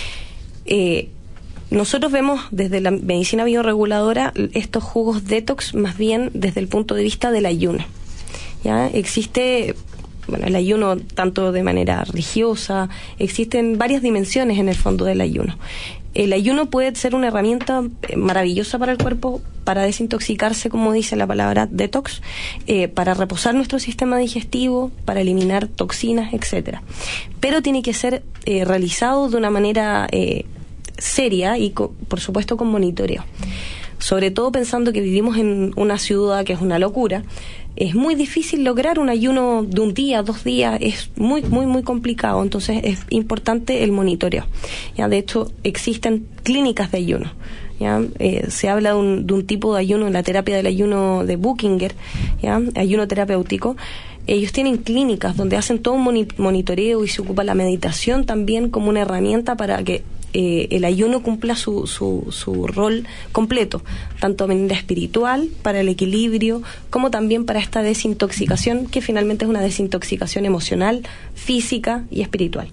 Speaker 3: Eh, Nosotros vemos desde la medicina bioreguladora estos jugos detox más bien desde el punto de vista del ayuno. ¿Ya? Existe, bueno, el ayuno tanto de manera religiosa, existen varias dimensiones en el fondo del ayuno. El ayuno puede ser una herramienta maravillosa para el cuerpo, para desintoxicarse, como dice la palabra detox, eh, para reposar nuestro sistema digestivo, para eliminar toxinas, etcétera. Pero tiene que ser eh, realizado de una manera eh, seria y co- por supuesto con monitoreo, sobre todo pensando que vivimos en una ciudad que es una locura. Es muy difícil lograr un ayuno de un día, dos días, es muy, muy, muy complicado, entonces es importante el monitoreo. Ya, de hecho, existen clínicas de ayuno. ¿Ya? Eh, se habla de un, de un tipo de ayuno, en la terapia del ayuno de Buchinger, ¿ya? Ayuno terapéutico. Ellos tienen clínicas donde hacen todo un moni- monitoreo y se ocupa la meditación también como una herramienta para que eh, el ayuno cumpla su, su, su rol completo, tanto de manera espiritual, para el equilibrio, como también para esta desintoxicación, que finalmente es una desintoxicación emocional, física y espiritual.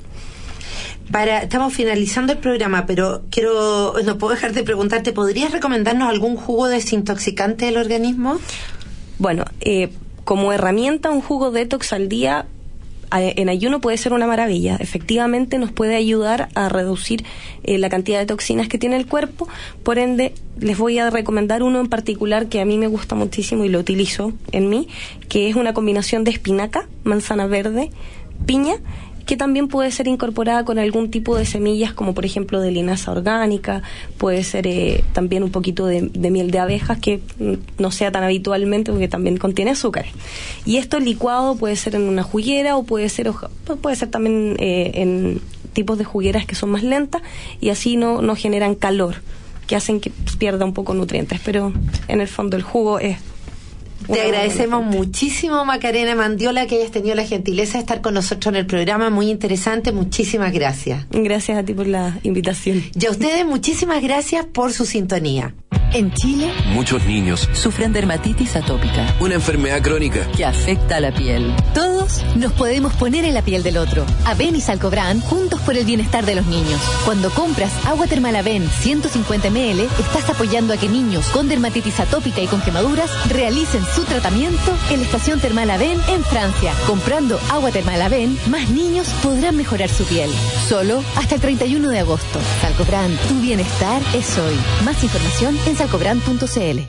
Speaker 2: Para, estamos finalizando el programa, pero quiero, no puedo dejar de preguntarte, ¿podrías recomendarnos algún jugo desintoxicante del organismo?
Speaker 3: Bueno, eh, como herramienta, un jugo detox al día en ayuno puede ser una maravilla. Efectivamente nos puede ayudar a reducir eh, la cantidad de toxinas que tiene el cuerpo. Por ende, les voy a recomendar uno en particular que a mí me gusta muchísimo y lo utilizo en mí, que es una combinación de espinaca, manzana verde, piña, que también puede ser incorporada con algún tipo de semillas, como por ejemplo de linaza orgánica, puede ser eh, también un poquito de, de miel de abejas, que no sea tan habitualmente porque también contiene azúcar. Y esto licuado puede ser en una juguera o puede ser puede ser también eh, en tipos de jugueras que son más lentas y así no, no generan calor, que hacen que pierda un poco nutrientes, pero en el fondo el jugo es...
Speaker 2: Te agradecemos muchísimo, Macarena Mandiola, que hayas tenido la gentileza de estar con nosotros en el programa. Muy interesante, muchísimas gracias.
Speaker 3: Gracias a ti por la invitación.
Speaker 2: Y a ustedes, muchísimas gracias por su sintonía.
Speaker 13: En Chile,
Speaker 14: muchos niños
Speaker 13: sufren dermatitis atópica,
Speaker 14: una enfermedad crónica
Speaker 13: que afecta a la piel. Todos nos podemos poner en la piel del otro. Aven y Salcobrand, juntos por el bienestar de los niños. Cuando compras agua termal Aven ciento cincuenta mililitros, estás apoyando a que niños con dermatitis atópica y con quemaduras realicen su tratamiento en la estación termal Aven en Francia. Comprando agua termal Aven, más niños podrán mejorar su piel. Solo hasta el treinta y uno de agosto. Salcobrand, tu bienestar es hoy. Más información en salcobrand punto c l.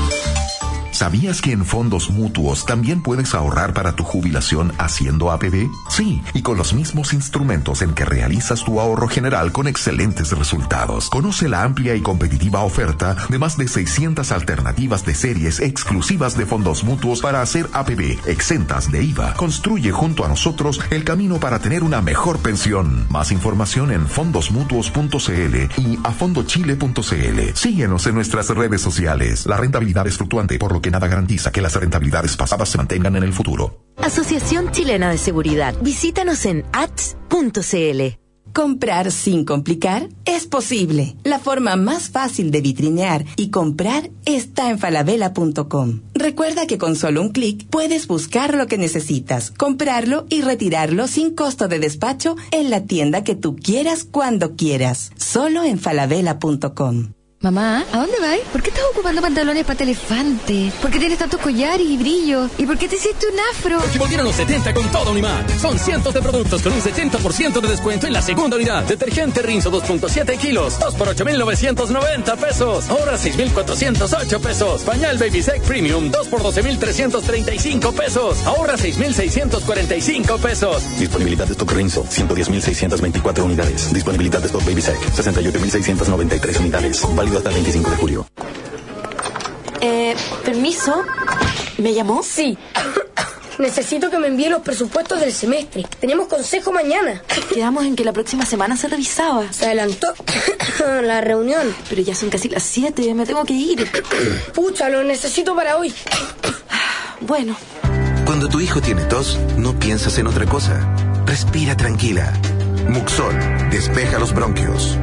Speaker 5: ¿Sabías que en fondos mutuos también puedes ahorrar para tu jubilación haciendo A P B? Sí, y con los mismos instrumentos en que realizas tu ahorro general con excelentes resultados. Conoce la amplia y competitiva oferta de más de seiscientas alternativas de series exclusivas de fondos mutuos para hacer A P B, exentas de I V A. Construye junto a nosotros el camino para tener una mejor pensión. Más información en fondos mutuos punto c l y a fondo chile punto c l. Síguenos en nuestras redes sociales. La rentabilidad es fluctuante, por lo que aunque nada garantiza que las rentabilidades pasadas se mantengan en el futuro.
Speaker 17: Asociación Chilena de Seguridad. Visítanos en a t s punto c l.
Speaker 1: Comprar sin complicar es posible. La forma más fácil de vitrinear y comprar está en falabella punto com. Recuerda que con solo un clic puedes buscar lo que necesitas, comprarlo y retirarlo sin costo de despacho en la tienda que tú quieras cuando quieras. Solo en falabella punto com.
Speaker 10: Mamá, ¿a dónde vas? ¿Por qué estás ocupando pantalones pata elefante? ¿Por qué tienes tantos collares y brillos? ¿Y por qué te hiciste un afro?
Speaker 11: Porque volvieron los setenta con todo Unimark. Son cientos de productos con un setenta por ciento de descuento en la segunda unidad. Detergente Rinzo dos punto siete kilos, dos por ocho mil novecientos noventa pesos. Ahora seis mil cuatrocientos ocho pesos. Pañal Baby Sec Premium, dos por doce mil trescientos treinta y cinco pesos. Ahora seis mil seiscientos cuarenta y cinco pesos.
Speaker 12: Disponibilidad de stock Rinzo, ciento diez mil seiscientos veinticuatro unidades. Disponibilidad de stock Baby Sec, sesenta y ocho mil seiscientos noventa y tres unidades. Válido hasta el veinticinco de julio.
Speaker 17: Eh, permiso. ¿Me llamó?
Speaker 8: Sí. Necesito que me envíe los presupuestos del semestre. Tenemos consejo mañana.
Speaker 17: Quedamos en que la próxima semana se revisaba.
Speaker 8: Se adelantó la reunión.
Speaker 17: Pero ya son casi las siete, me tengo que ir.
Speaker 8: Pucha, lo necesito para hoy.
Speaker 17: Bueno.
Speaker 9: Cuando tu hijo tiene tos, no piensas en otra cosa. Respira tranquila. Muxol, despeja los bronquios.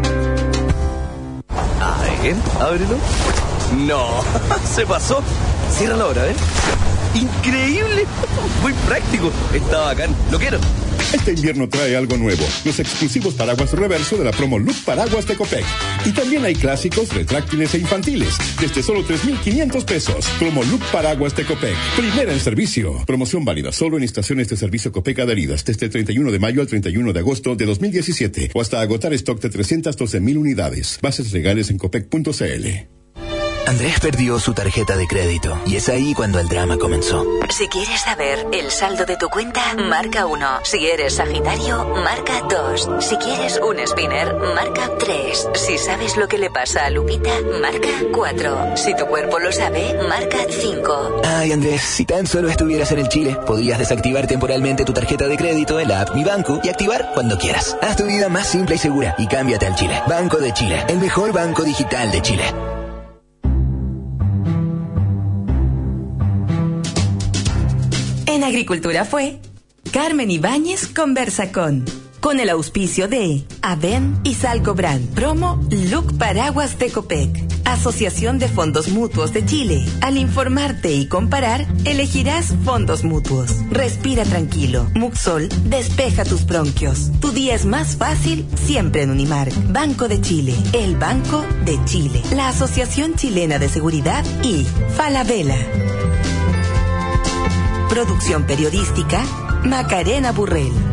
Speaker 15: A ver, ábrelo. No, se pasó. Ciérralo ahora, ¿eh? ¡Increíble! Muy práctico. Está bacán. Lo quiero.
Speaker 16: Este invierno trae algo nuevo, los exclusivos paraguas reverso de la promo Look Paraguas de Copec. Y también hay clásicos, retráctiles e infantiles, desde solo tres mil quinientos pesos. Promo Look Paraguas de Copec, primera en servicio. Promoción válida solo en estaciones de servicio Copec adheridas desde el treinta y uno de mayo al treinta y uno de agosto de dos mil diecisiete o hasta agotar stock de trescientas doce mil unidades. Bases legales en copec punto c l.
Speaker 6: Andrés perdió su tarjeta de crédito y es ahí cuando el drama comenzó.
Speaker 7: Si quieres saber el saldo de tu cuenta, marca uno. Si eres Sagitario, marca dos. Si quieres un spinner, marca tres. Si sabes lo que le pasa a Lupita, marca cuatro. Si tu cuerpo lo sabe, marca cinco.
Speaker 6: Ay, Andrés, si tan solo estuvieras en el Chile, podrías desactivar temporalmente tu tarjeta de crédito en la app Mi Banco y activar cuando quieras. Haz tu vida más simple y segura y cámbiate al Chile. Banco de Chile, el mejor banco digital de Chile.
Speaker 1: En Agricultura fue Carmen Ibáñez conversa con, con el auspicio de Aven y Salcobran, promo Look Paraguas de Copec, Asociación de Fondos Mutuos de Chile. Al informarte y comparar, elegirás fondos mutuos. Respira tranquilo. Muxol, despeja tus bronquios. Tu día es más fácil siempre en Unimark. Banco de Chile, el Banco de Chile, la Asociación Chilena de Seguridad y Falabella. Producción periodística, Macarena Burrell.